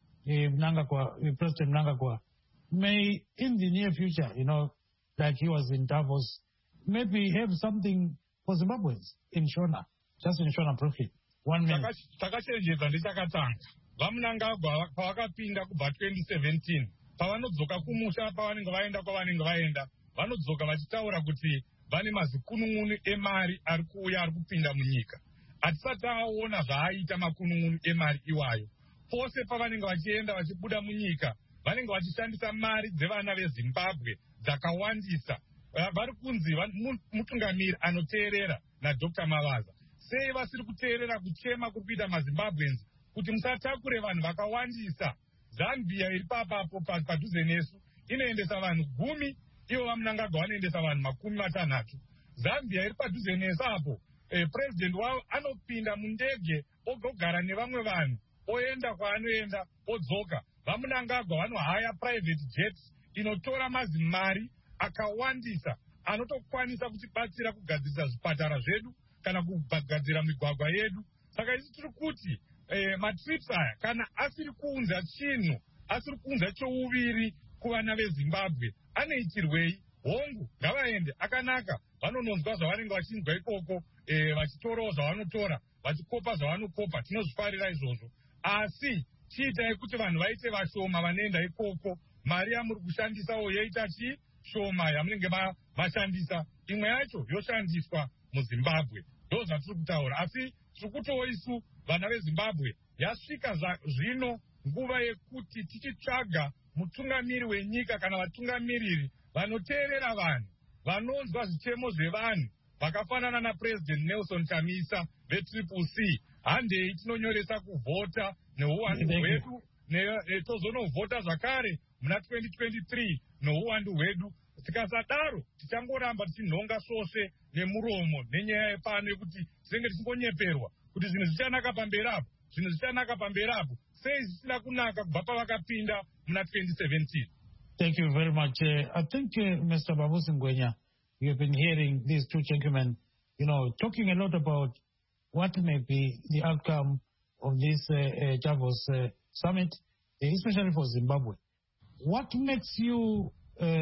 President Mnangagwa may, in the near future, like he was in Davos, maybe have something for Zimbabweans in Shona? Just in Shona briefly. 1 minute. Takachenjeza ndichakatanga. Vamnangagwa pavakapinda kubva 2017. Pavanodzoka kumusha pavanenge vaenda, vanodzoka vachitaura kuti vane mazikunun'unu emari ari kuuya ari kupinda munyika. Hatisati aona zvaaita makunun'unu emari iwayo. Pose pavanenge vachienda vachibuda munyika, vanenge vachishandisa mari dzevana veZimbabwe dzakawandisa. Vari kunzi mutungamiri anoteerera naDr. Mavaza. Sei vasiri kuteerera kuchema kuri kuita maZimbabweans kuti musatakure vanhu vakawandisa? Zambia iri papapo padhuze nesu inoendesa vanhu 10, ivo vaMnangagwa vanoendesa vanhu 60. Zambia iri padhuze nesu apo, president wavo anopinda mundege ogogara nevamwe vanhu, oenda kwaanoenda, odzoka. VaMnangagwa vanohaya private jets inotora mazimari akawandisa anotokwanisa kutibatsira kugadzirisa zvipatara zvedu kana kugadzira migwagwa yedu. Saka isi tiri kuti matrips aya kana asiri kuunza chinhu, asiri kuunza chouviri kuvana veZimbabwe, anoitirwei? Hongu ngavaende akanaka, vanononzwa zvavanenge vachinzwa ikoko, vachitorawo zvavanotora, vachikopa zvavanokopa, tinozvifarira izvozvo. Asi chiitai kuti vanhu vaite vashoma vanoenda ikoko. Mari yamuri kushandisawo yoita shoma yamunenge mashandisa, imwe yacho yoshandiswa muZimbabwe. Ndo zvatiri kutaura. Asi tiri kutowo isu vana veZimbabwe, yasvika zvino nguva yekuti tichitsvaga mutungamiri wenyika kana vatungamiriri vanoteerera vanhu, vanonzwa zvichemo zvevanhu, vakafanana naPresident Nelson Chamisa veTriple C. Handei tinonyoresa kuvhota neuwandu hwedu, tozonovhota zvakare muna 2023 neuwandu hwedu. Tikasadaro tichangoramba tichinhonga svosve nemuromo nenyaya yepano yekuti tinenge tichingonyeperwa kuti zvinhu zvichanaka pamberi apo, zvinhu zvichanaka pamberi apo. Sei zvisina kunaka kubva pavakapinda muna 2017? Thank you very much. I think, Mr. Babusi Ngwenya, you have been hearing these two gentlemen, talking a lot about what may be the outcome of this Davos summit, especially for Zimbabwe. What makes you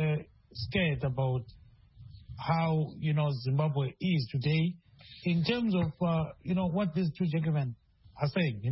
scared about how, Zimbabwe is today in terms of, what these two gentlemen are saying,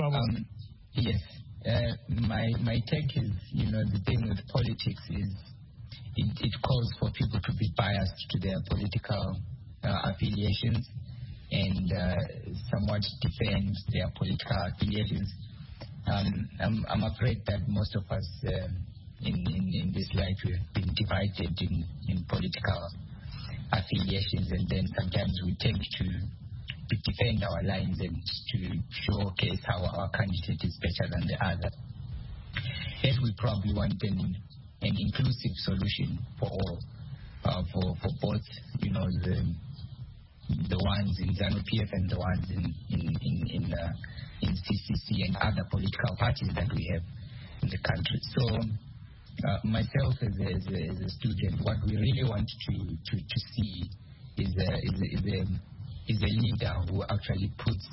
Yes. My take is, the thing with politics is it calls for people to be biased to their political affiliations and somewhat defend their political affiliations. I'm afraid that most of us in this life we have been divided in political affiliations, and then sometimes we tend to defend our lines and to showcase how our candidate is better than the other. Yet we probably want an inclusive solution for all, for both, the ones in ZANU-PF and the ones in CCC and other political parties that we have in the country. So myself as a student, what we really want to see is a leader who actually puts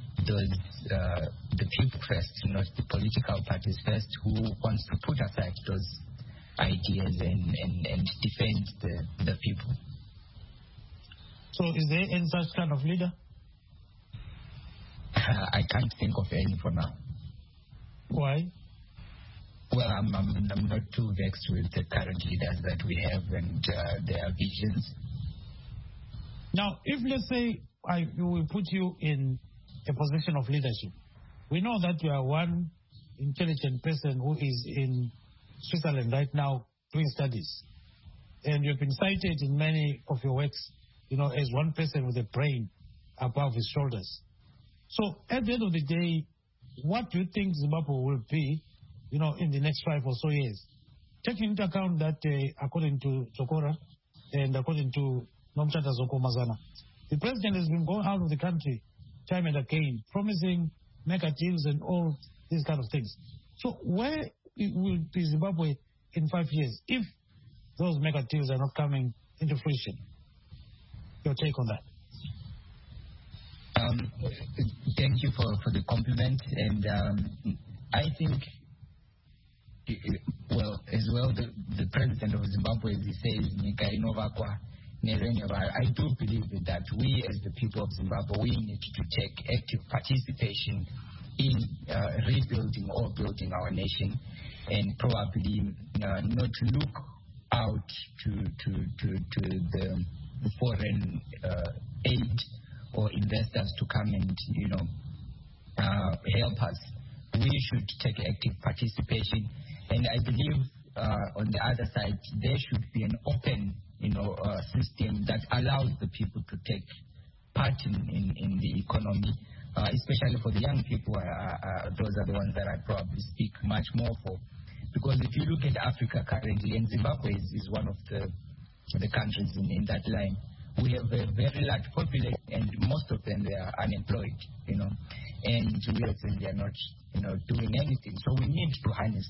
the people first, not the political parties first, who wants to put aside those ideas and defend the people. So is there any such kind of leader? I can't think of any for now. Why? Well, I'm not too vexed with the current leaders that we have and their visions. Now, if let's say we will put you in a position of leadership, we know that you are one intelligent person who is in Switzerland right now doing studies, and you've been cited in many of your works, as one person with a brain above his shoulders. So at the end of the day, what do you think Zimbabwe will be, in the next 5 or so years? Taking into account that according to Zokora and according to Nomchata Zokomazana, the president has been going out of the country time and again, promising mega deals and all these kind of things. So where will be Zimbabwe in 5 years if those mega deals are not coming into fruition? Your take on that? Thank you for the compliment, and I think, the president of Zimbabwe, as he says, I do believe that we as the people of Zimbabwe, we need to take active participation in rebuilding or building our nation, and probably not look out to the foreign aid or investors to come and help us. We should take active participation, and I believe on the other side there should be an open system that allows the people to take part in the economy, especially for the young people. Those are the ones that I probably speak much more for, because if you look at Africa currently, and Zimbabwe is one of the countries in that line, we have a very large population, and most of them they are unemployed, and we are not doing anything. So we need to harness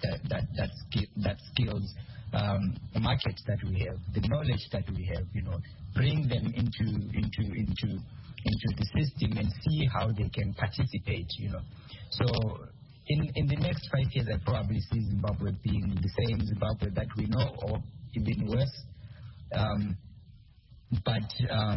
that skills market that we have, the knowledge that we have, bring them into the system and see how they can participate, So in the next 5 years, I probably see Zimbabwe being the same Zimbabwe that we know, or even worse. But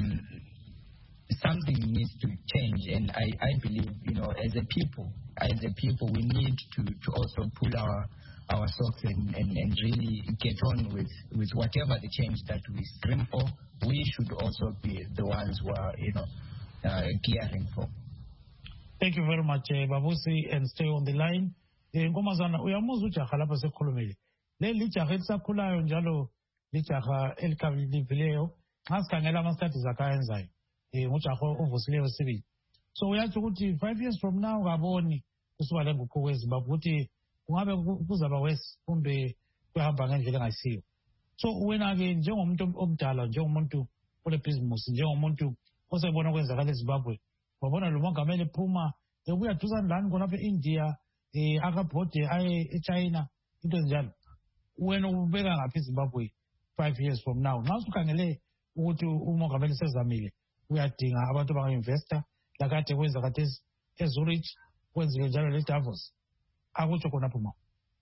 something needs to change, and I believe, as a people, we need to also pull our socks and really get on with whatever the change that we scream for. We should also be the ones who are, gearing for. Thank you very much, Babusi, and stay on the line. Nkomazana, uyamuza ujaha lapha sekhulumile. Leli jaha elisakhulayo njalo lijaha elikabilileyo. Nxa sikhangela ama-studies akayenzayo, ngujaha ovusileyo sibili. So uyatsho ukuthi 5 years from now kaboni kusuka le nguquko eZimbabwe ukuthi kungabe kuzaba worse kumbe kuyahamba ngendlela engayisiyo. So wena-ke njengomuntu omdala, njengomuntu olebhizimusi, njengomuntu osebona kwenzakala eZimbabwe, wabona lo mongameli ephuma ebuya duzane lani khonapha e-India, akabhode aye eChina, into ezinjalo. Wena ubeka ngaphi eZimbabwe 5 years from now? Nxa usukhangele ukuthi umongameli sezamile, uyadinga abantu abanga-investor lakade kwenza kade eZurich, kwenzile njalo le-Davos. Akutsho khonapho ma.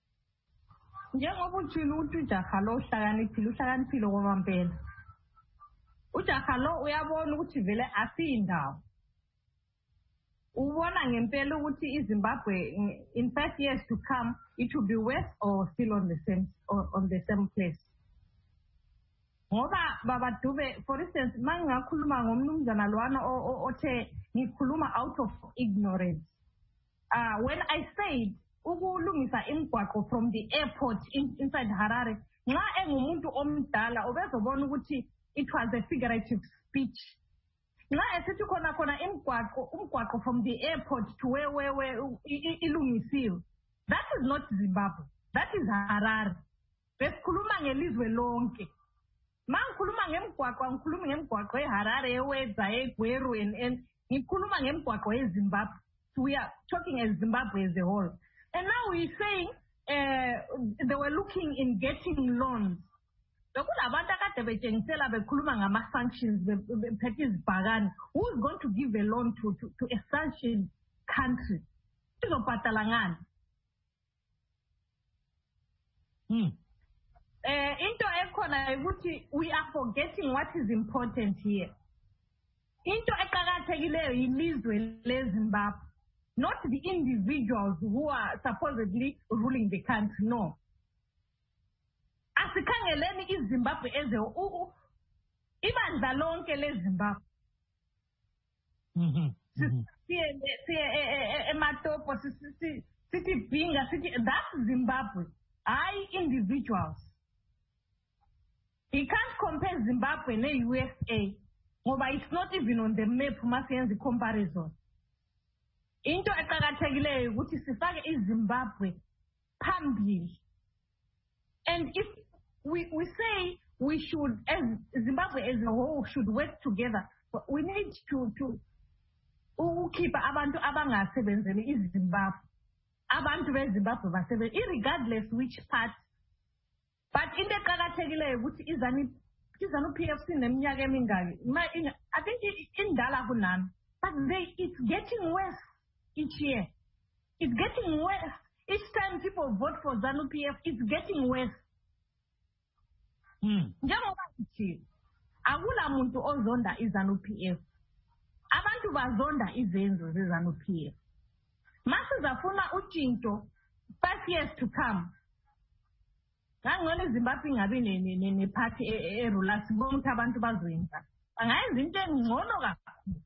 Njengoba utshilo ukuthi ujaha lo uhlakaniphile kwamampela. Ujaha lo uyabona ukuthi vele asiyindawo. Ubona ngempela ukuthi iZimbabwe in 5 years to come it will be worse or still on the same place. ngoba Baba Dube, for instance, mangakhuluma ngomnumzana lwana othe ngikhuluma out of ignorance. When I said ukulungisa imigwaqo from the airport inside Harare, nxa engumuntu omdala obezobona ukuthi it was a figurative speech. Nxa esithi khona umgwaqo from the airport to where ilungisiwe. That is not Zimbabwe. That is Harare. Besikhuluma ngelizwe lonke. Mangikhuluma ngemigwaqo, ngikhuluma ngemigwaqo eHarare, eWedza, eGweru and ngikhuluma ngemigwaqo eZimbabwe. We are talking as Zimbabwe as a whole. And now we're saying they were looking in getting loans. Who is going to give a loan to a sanctioned country? We are forgetting what is important here. Not the individuals who are supposedly ruling the country, no. Asikangeleni iZimbabwe ezo even zalonke leZimbabwe. Ematopo sithi Bhinga sithi that's Zimbabwe, individuals. You can't compare Zimbabwe and USA, but it's not even on the map. Masiyenza comparison. Into eqakathekileyo ukuthi sifake iZimbabwe phambili. And if we say we should, as Zimbabwe as a whole should work together, but we need to keep abantu abangasebenzeli iZimbabwe. Abantu beZimbabwe basebenza irregardless which part. But into eqakathekileyo ukuthi izanu PFC neminyaka emingaki. I think indala kunami. But it's getting worse each year. It's getting worse. Each time people vote for ZANU-PF, it's getting worse. Njengoba ngithi akula muntu ozonda iZANU-PF. Abantu bazonda izenzo zeZANU-PF. Masizafuna utshintsho 5 years to come. Ngangone Zimbabwe ingabi ne party erula sibona ukuthi abantu bazoyenza. Bangayenza into engcono kakhulu.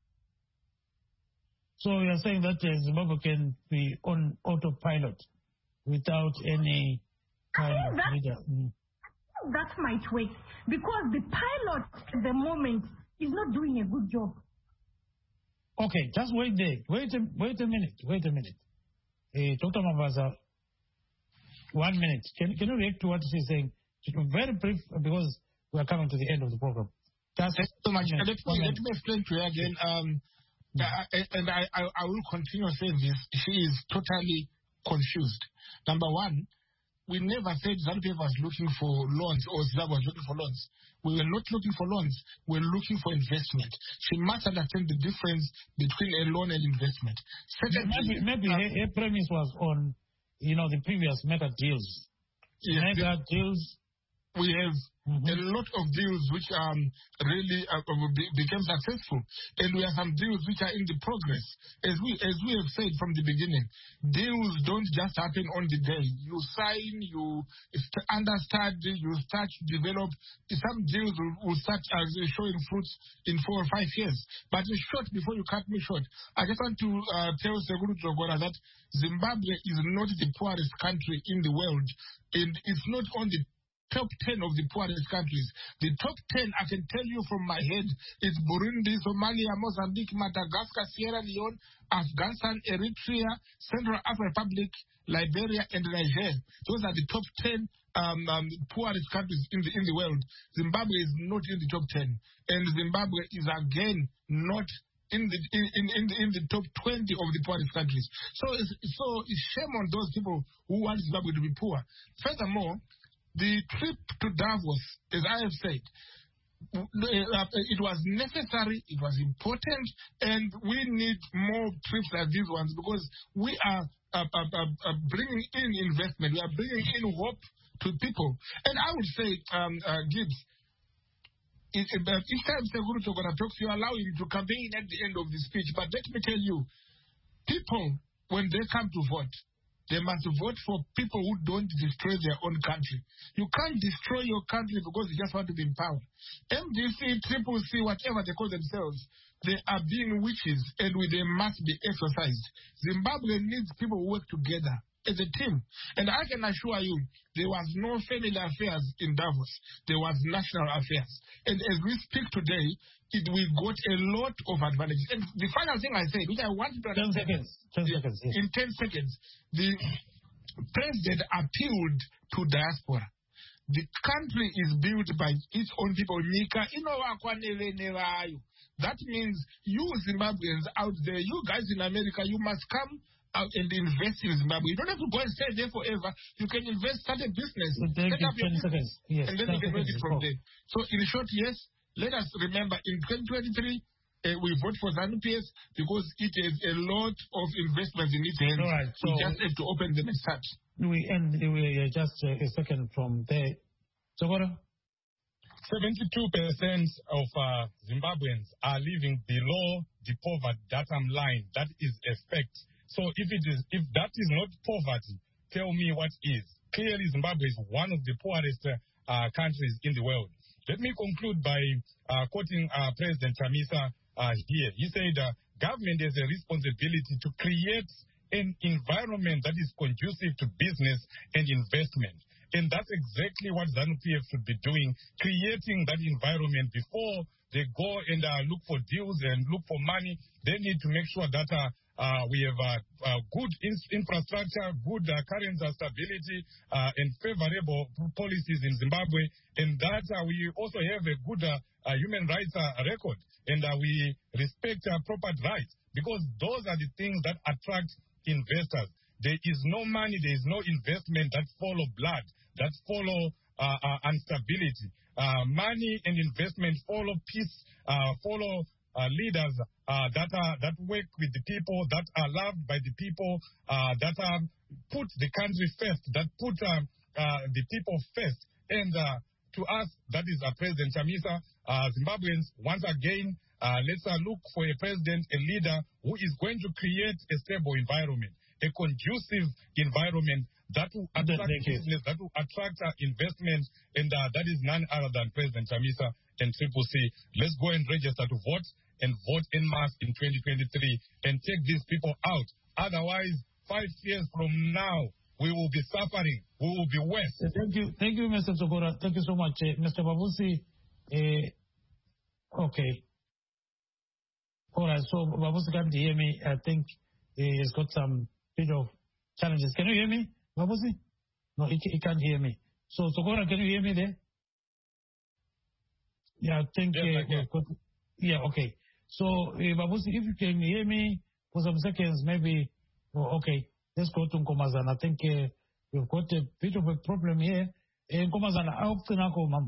So you're saying that Zimbabwe can be on autopilot without any kind of leader? That might work because the pilot at the moment is not doing a good job. Okay, just wait there. Wait a minute. Dr. Mavaza, 1 minute. Can you react to what she's saying? Very brief because we are coming to the end of the program. Just so much. Let me explain to you again. And I will continue saying this. She is totally confused. Number one, we never said ZANU-PF was looking for loans or Zimbabwe was looking for loans. We were not looking for loans. We were looking for investment. She must understand the difference between a loan and investment. Secondly, maybe her premise was on, the previous mega deals. Yes, mega deals. We have a lot of deals which really became successful, and we have some deals which are in the progress. As we have said from the beginning, deals don't just happen on the day. You sign, you understand, you start to develop. Some deals will start showing fruits in 4 or 5 years. But in short, before you cut me short, I just want to tell Seguru Jogora that Zimbabwe is not the poorest country in the world, and it's not on the top 10 of the poorest countries. The top 10, I can tell you from my head, is Burundi, Somalia, Mozambique, Madagascar, Sierra Leone, Afghanistan, Eritrea, Central African Republic, Liberia, and Niger. Those are the top 10 poorest countries in the world. Zimbabwe is not in the top 10, and Zimbabwe is again not in the top 20 of the poorest countries. So it's shame on those people who want Zimbabwe to be poor. Furthermore, the trip to Davos, as I have said, it was necessary, it was important, and we need more trips like these ones because we are bringing in investment, we are bringing in hope to people. And I would say, Gibbs, each time Seguru Jogora talks, you allow him to campaign at the end of the speech. But let me tell you, people, when they come to vote, They must vote for people who don't destroy their own country. You can't destroy your country because you just want to be in power. MDC, Triple C, whatever they call themselves, they are being witches and they must be exorcised. Zimbabwe needs people who work together as a team. And I can assure you, there was no family affairs in Davos. There was national affairs. And as we speak today, we got a lot of advantages. And the final thing I said, which I want to... 10 seconds. 10 seconds. Yes. In 10 seconds, the president appealed to diaspora. The country is built by its own people. That means you Zimbabweans out there, you guys in America, you must come out and invest in Zimbabwe. You don't have to go and stay there forever. You can invest, start a business. Set up your 10 seconds. Yes. And then you can make it from there. So in short, yes, let us remember in 2023, we vote for ZANU-PF because it has a lot of investments in its hands. All right, so we just have to open them and start. We just a second from there. Tsogora? 72% of Zimbabweans are living below the poverty datum line. That is a fact. So if that is not poverty, tell me what is. Clearly, Zimbabwe is one of the poorest countries in the world. Let me conclude by quoting President Chamisa here. He said, government has a responsibility to create an environment that is conducive to business and investment. And that's exactly what ZANU-PF should be doing, creating that environment before they go and look for deals and look for money. They need to make sure that we have good infrastructure, good currency stability, and favorable policies in Zimbabwe, and that we also have a good human rights record, and we respect property rights, because those are the things that attract investors. There is no money, there is no investment that follow blood, that follow instability. Money and investment follow peace, follow leaders that work with the people, that are loved by the people, that put the country first, that put the people first. And to us, that is President Chamisa. Zimbabweans, once again, let's look for a president, a leader who is going to create a stable environment, a conducive environment that will attract business, that will attract investment, and that is none other than President Chamisa and Triple C. Let's go and register to vote, and vote en masse in 2023 and take these people out. Otherwise, 5 years from now, we will be suffering. We will be worse. Thank you, Mr. Tsogora. Thank you so much. Mr. Babusi, okay. All right, so Babusi can't hear me. I think he's got some bit of challenges. Can you hear me, Babusi? No, he can't hear me. So, Tsogora, can you hear me there? Yeah, I think... yeah, okay. So, Babusi, if you can hear me for some seconds, maybe... Oh, okay, let's go to Nkomazana. I think we've got a bit of a problem here. Nkomazana, I hope to know, ma'am.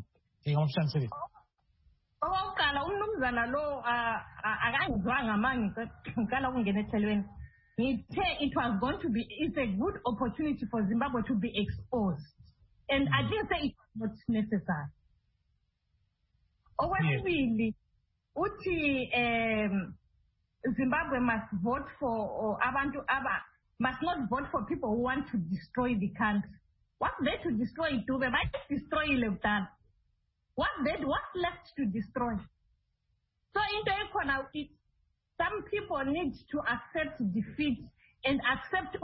Okokuqala umnumzana lo akangizwanga manje ngicela ukungena ethelweni ngithe it was going to be, it's a good opportunity for Zimbabwe to be exposed, and I didn't say it was not necessary. Okwesibili uthi Zimbabwe must vote for abantu must not vote for people who want to destroy the country. What's there to destroy? They might destroy Lebanon. What's left to destroy? So in the economy, some people need to accept defeat and accept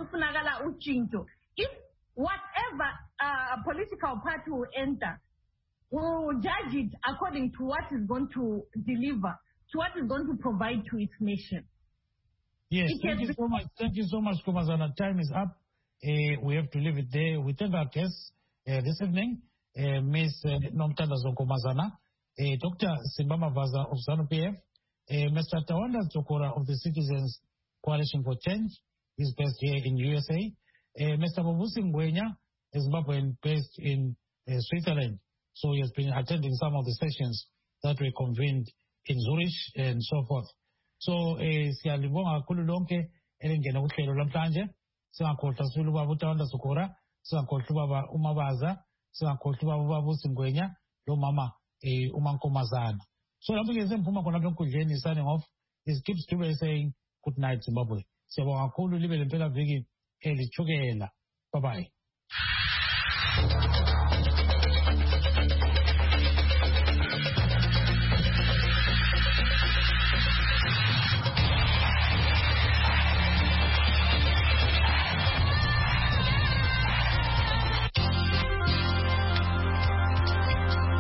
if whatever political party will enter, will judge it according to what is going to deliver, to what is going to provide to its nation. Yes, thank you so much. Thank you so much, Nkomazana. Time is up. We have to leave it there. We thank our guests this evening. Ms. Nomthandazo Nkomazana, Dr. Simbama Vaza of ZANU-PF, Mr. Tawanda Tsogora of the Citizens Coalition for Change, is based here in USA, Mr. Babusi Ngwenya, is Zimbabwean based in Switzerland, so he has been attending some of the sessions that were convened in Zurich and so forth. So, siyalibonga kakhulu lonke elingena kuhlelo lamhlanje, singakhohlwa sibili ubaba uTawanda Tsogora, singakhohlwa ubaba uMabaza, singakhohlwa ubaba Babusi Ngwenya, lo mama uMankomazana. So lapho ke semphuma khona lapha enkundleni signing off is Gibbs Dube saying good night Zimbabwe. Siyabonga kakhulu libe lempela viki elitshukela. Bye-bye.